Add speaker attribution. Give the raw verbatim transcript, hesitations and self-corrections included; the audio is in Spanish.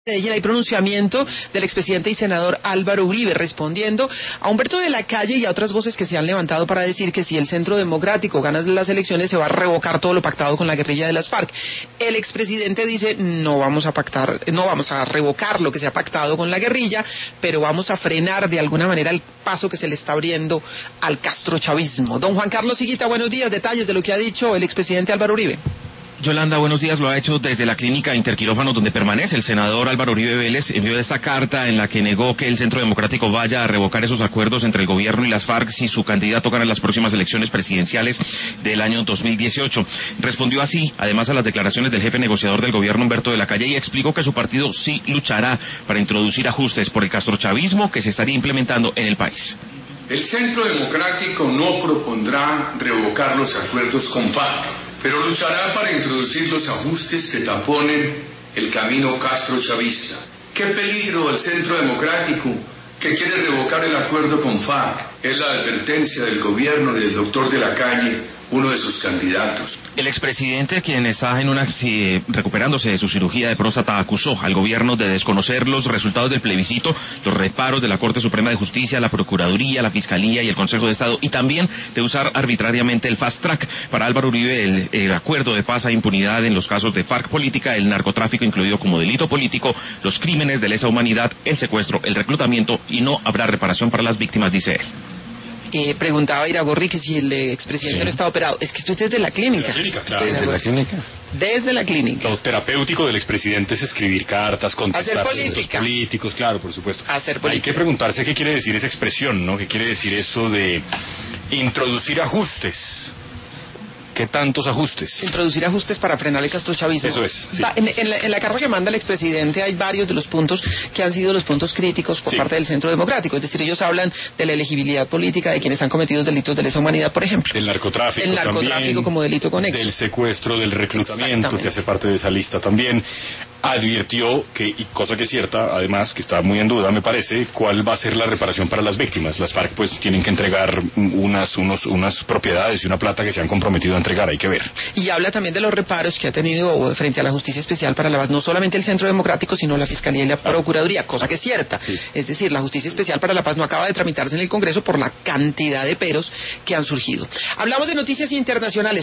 Speaker 1: Hay pronunciamiento del expresidente y senador Álvaro Uribe respondiendo a Humberto de la Calle y a otras voces que se han levantado para decir que si el Centro Democrático gana las elecciones se va a revocar todo lo pactado con la guerrilla de las FARC. El expresidente dice no vamos a pactar, no vamos a revocar lo que se ha pactado con la guerrilla, pero vamos a frenar de alguna manera el paso que se le está abriendo al castrochavismo. Don Juan Carlos Higuita, buenos días. Detalles de lo que ha dicho el expresidente Álvaro Uribe.
Speaker 2: Yolanda, buenos días. Lo ha hecho desde la clínica interquirófano donde permanece el senador Álvaro Uribe Vélez. Envió esta carta en la que negó que el Centro Democrático vaya a revocar esos acuerdos entre el gobierno y las FARC si su candidato gana las próximas elecciones presidenciales del año dos mil dieciocho. Respondió así, además, a las declaraciones del jefe negociador del gobierno, Humberto de la Calle, y explicó que su partido sí luchará para introducir ajustes por el castrochavismo que se estaría implementando en el país.
Speaker 3: El Centro Democrático no propondrá revocar los acuerdos con FARC, pero luchará para introducir los ajustes que taponen el camino castrochavista. ¡Qué peligro el Centro Democrático que quiere revocar el acuerdo con FARC! Es la advertencia del gobierno y del doctor de la Calle, uno de sus candidatos.
Speaker 2: El expresidente, quien está en una si, recuperándose de su cirugía de próstata, acusó al gobierno de desconocer los resultados del plebiscito, los reparos de la Corte Suprema de Justicia, la Procuraduría, la Fiscalía y el Consejo de Estado, y también de usar arbitrariamente el fast track. Para Álvaro Uribe, el, el acuerdo de paz a impunidad en los casos de FARC política, el narcotráfico incluido como delito político, los crímenes de lesa humanidad, el secuestro, el reclutamiento, y no habrá reparación para las víctimas, dice él.
Speaker 1: Eh, preguntaba Iragorri que si el expresidente sí. no está operado. Es que esto es desde la clínica.
Speaker 4: Desde la clínica, claro.
Speaker 1: Desde la clínica. Desde la clínica.
Speaker 4: Lo terapéutico del expresidente es escribir cartas, contestar
Speaker 1: a los
Speaker 4: políticos, claro, por supuesto.
Speaker 1: Hacer política.
Speaker 4: Hay que preguntarse qué quiere decir esa expresión, ¿no? ¿Qué quiere decir eso de introducir ajustes? ¿Qué tantos ajustes?
Speaker 1: Introducir ajustes para frenar el castrochavismo.
Speaker 4: Eso es. Sí.
Speaker 1: En, en, la, en la carta que manda el expresidente hay varios de los puntos que han sido los puntos críticos por sí. parte del Centro Democrático. Es decir, ellos hablan de la elegibilidad política de quienes han cometido delitos de lesa humanidad, por ejemplo.
Speaker 4: Del narcotráfico.
Speaker 1: El narcotráfico
Speaker 4: también,
Speaker 1: como delito conexo.
Speaker 4: Del secuestro, del reclutamiento, que hace parte de esa lista también. Advirtió que, y cosa que es cierta, además, que está muy en duda, me parece, cuál va a ser la reparación para las víctimas. Las FARC pues tienen que entregar unas, unos, unas propiedades y una plata que se han comprometido a entregar, hay que ver.
Speaker 1: Y habla también de los reparos que ha tenido frente a la Justicia Especial para la Paz, no solamente el Centro Democrático, sino la Fiscalía y la Procuraduría, cosa que es cierta. Sí. Es decir, la Justicia Especial para la Paz no acaba de tramitarse en el Congreso por la cantidad de peros que han surgido. Hablamos de noticias internacionales.